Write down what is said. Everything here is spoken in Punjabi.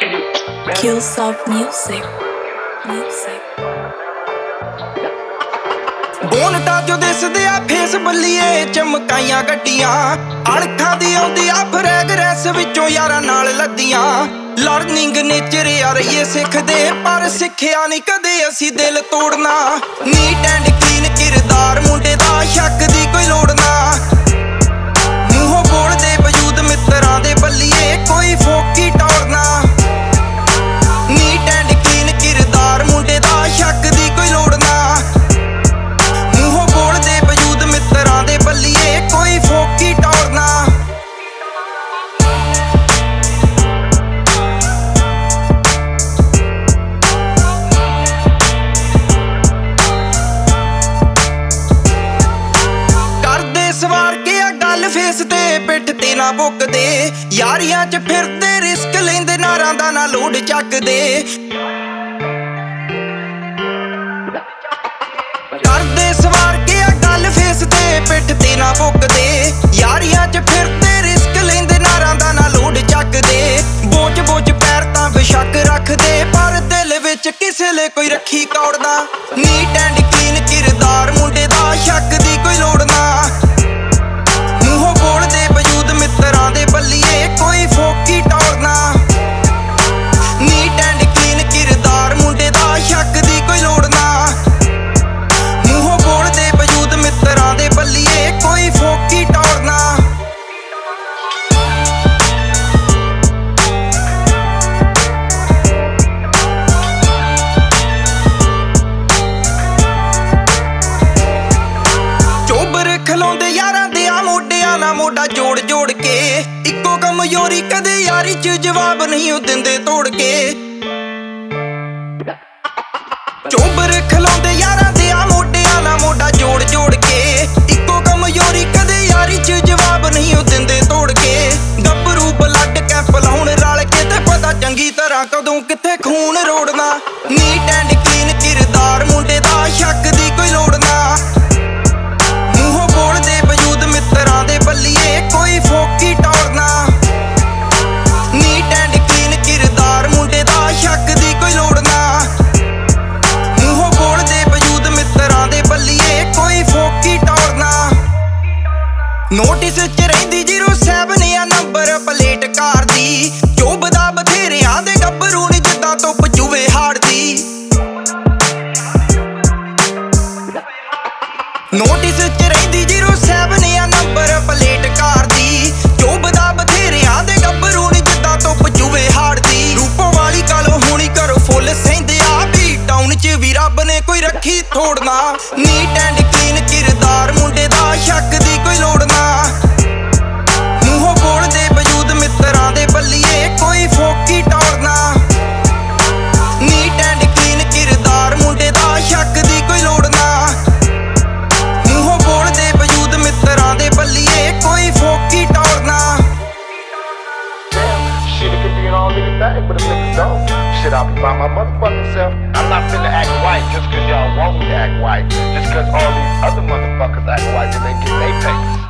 Kills of music. ਬੋਨਟਾਂ ਚੋਂ ਦਿਸਦੇ ਆ ਫੇਸ ਬੱਲੀਏ ਚਮਕਾਈਆਂ ਗੱਡੀਆਂ ਅਣਖਾਂ ਦੀ ਆਉਂਦੀ ਆ ਫਰੈਗਰੈਂਸ ਵਿੱਚੋਂ ਯਾਰਾਂ ਨਾਲ ਲੱਦੀਆਂ ਲਰਨਿੰਗ ਨੇਚਰ ਆ ਰਹੀਏ ਸਿੱਖਦੇ ਪਰ ਸਿੱਖਿਆ ਨਹੀਂ ਕਦੇ ਅਸੀਂ ਦਿਲ ਤੋੜਨਾ ਨੀਟ ਐਂਡ ਕਲੀਨ ਕਿਰਦਾਰ ਮੁੰਡੇ ਦਾ ਸ਼ੱਕ ਦੀ ਕੋਈ ਲੋੜ ਨਾ ਮੂੰਹੋਂ ਬੋਲਦੇ ਵਜੂਦ ਮਿੱਤਰਾਂ ਦੇ ਬੱਲੀਏ ਕੋਈ ਫੋਕੀ ਟੌਰਨਾ ਨੀਟ ਐਂਡ ਕਲੀਨ ਕਿਰਦਾਰ ਮੁੰਡੇ ਦਾ ਸ਼ੱਕ ਦੀ ਕੋਈ ਲੋੜ ਨਾ ਬੱਲੀਏ ਕੋਈ ਫੋਕੀ ਟੌਰਨਾ ਕਰਦੇ ਸਵਾਰ ਕੇ ਆ ਗੱਲ ਫੇਸ ਤੇ ਪਿੱਠ ਤੇ ਨਾ ਬੁੱਕਦੇ ਯਾਰੀਆਂ 'ਚ ਫਿਰਦੇ ਰਿਸਕ ਲੈਂਦੇ ਨਾਰਾਂ ਦਾ ਨਾ ਲੋਡ ਚੱਕਦੇ ਕਰਦੇ ਸਵਾਰ ਕੇ ਆ ਗੱਲ ਫੇਸ ਤੇ ਪਿੱਠ ਤੇ ਨਾ ਬੁੱਕਦੇ ਯਾਰੀਆਂ 'ਚ ਫਿਰਦੇ ਰਿਸਕ ਲੈਂਦੇ ਨਾਰਾਂ ਦਾ ਨਾ ਲੋਡ ਚੱਕਦੇ ਬੋਝ ਪੈਰ ਤਾਂ ਬੇਸ਼ੱਕ ਰੱਖਦੇ ਪਰ ਦਿਲ ਵਿੱਚ ਕਿਸੇ ਲਈ ਕੋਈ ਰੱਖੀ ਕੌੜਦਾ ਨੀਟ ਐਂਡ ਕਲੀਨ ਕਿਰਦਾਰ ਮੁੰਡੇ ਦਾ ਸ਼ੱਕ ਦੀ ਕੋਈ ਲੋੜ ਨਾ ਮੂੰਹੋਂ ਬੋਲਦੇ ਵਜੂਦ ਮਿੱਤਰਾਂ ਦੇ ਬੱਲੀਏ ਕੋਈ ਫੋਕੀ ਟੌਰਨਾ ਨੀਟ ਐਂਡ ਕਲੀਨ ਕਿਰਦਾਰ ਮੁੰਡੇ ਦਾ ਸ਼ੱਕ ਦੀ ਕੋਈ ਲੋੜ ਨਾ ਮਿੱਤਰਾਂ ਦੇ ਬੱਲੀਏ ਕੋਈ ਫੋਕੀ ਟੌਰਨਾ ਚੋਬਰ ਖਲਾਉਂਦੇ ਯਾਰਾਂ ਦੇ ਆ ਮੋਢਿਆਂ ਨਾਲ ਮੋਢਾ ਜੋੜ ਕੇ ਇੱਕੋ ਕਮਜ਼ੋਰੀ ਕਦੇ ਯਾਰੀ 'ਚ ਜਵਾਬ ਨਹੀਂ ਉਹ ਦਿੰਦੇ ਤੋੜ ਕੇ ਚੋਬਰ ਖਲਾਉਂਦੇ ਯਾਰਾਂ ਦੇ ਆ ਮੋਢਿਆਂ ਨਾਲ ਮੋਢਾ ਜੋੜ ਕੇ ਇੱਕੋ ਕਮਜ਼ੋਰੀ ਕਦੇ ਯਾਰੀ 'ਚ ਜਵਾਬ ਨਹੀਂ ਉਹ ਦਿੰਦੇ ਤੋੜ ਕੇ ਗੱਭਰੂ ਬਲੱਡ ਕੈਂਪ ਲਾਉਣ ਰਲ ਕੇ ਤੇ ਪਤਾ ਚੰਗੀ ਤਰ੍ਹਾਂ ਕਦੋਂ ਕਿੱਥੇ ਖੂਨ ਰੋੜਨਾ ਨੀਟ ਐਂਡ ਕਲੀਨ ਕਿਰਦਾਰ ਮੁੰਡੇ ਦਾ ਸ਼ੱਕ ਦੀ ਕੋਈ ਲੋੜ ਨਾ ਮੂੰਹੋਂ ਬੋਲਦੇ ਵਜੂਦ ਮਿੱਤਰਾਂ ਦੇ ਬੱਲੀਏ ਕੋਈ ਫੋਕੀ ਟੌਰਨਾ ਨੀਟ ਐਂਡ ਕਲੀਨ ਕਿਰਦਾਰ ਮੁੰਡੇ ਦਾ ਸ਼ੱਕ ਦੀ ਕੋਈ ਲੋੜ ਨਾ ਮਿੱਤਰਾਂ ਦੇ ਬੱਲੀਏ ਕੋਈ ਫੋਕੀ ਟੌਰਨਾ ਨੋਟਿਸ 'ਚ ਰਹਿੰਦੀ 07 ਆ ਨੰਬਰ ਪਲੇਟ ਕਾਰ ਦੀ ਚੁੱਭਦਾ ਬਥੇਰਿਆਂ ਦੇ ਗੱਭਰੂ ਨੀ ਜਿੱਦਾਂ ਧੁੱਪ ਚੂਵੇ ਹਾੜਦੀ ਨੋਟਿਸ 'ਚ ਰਹਿੰਦੀ 07 ਆ ਨੰਬਰ ਪਲੇਟ ਕਾਰ ਦੀ ਚੁੱਭਦਾ ਬਥੇਰਿਆਂ ਦੇ ਗੱਭਰੂ ਨੀ ਜਿੱਦਾਂ ਧੁੱਪ ਚੂਵੇ ਹਾੜਦੀ ਰੂਪੋਂ ਵਾਲੀ ਕਾਲੋਂ ਹੁਣੀ ਘਰੋਂ ਫੁੱਲ ਸਹਿੰਦੇ ਆ ਵੀ ਟਾਊਨ 'ਚ ਵੀ ਰੱਬ ਨੇ ਕੋਈ ਰੱਖੀ ਥੋੜਨਾ ਨੀਟ ਐਂਡ ਕਲੀਨ ਕਿਰਦਾਰ ਮੁੰਡੇ ਦਾ ਸ਼ੱਕ ਦੀ ਕੋਈ ਲੋੜ ਨਾ ਮੂੰਹੋਂ ਬੋਲਦੇ ਵਜੂਦ ਮਿੱਤਰਾਂ ਦੇ ਬੱਲੀਏ ਕੋਈ ਫੋਕੀ ਟੌਰਨਾ ਨੀਟ ਐਂਡ ਕਲੀਨ ਕਿਰਦਾਰ ਮੁੰਡੇ ਦਾ ਸ਼ੱਕ ਦੀ ਕੋਈ ਲੋੜ ਨਾ ਮੂੰਹੋਂ ਬੋਲਦੇ ਵਜੂਦ ਮਿੱਤਰਾਂ ਦੇ ਬੱਲੀਏ ਕੋਈ ਫੋਕੀ ਟੌਰਨਾ But if niggas don't, shit, I'll be by my motherfucking self. I'm not finna act white just cause y'all want me to act white. Just cause all these other motherfuckers act white when they get their papers.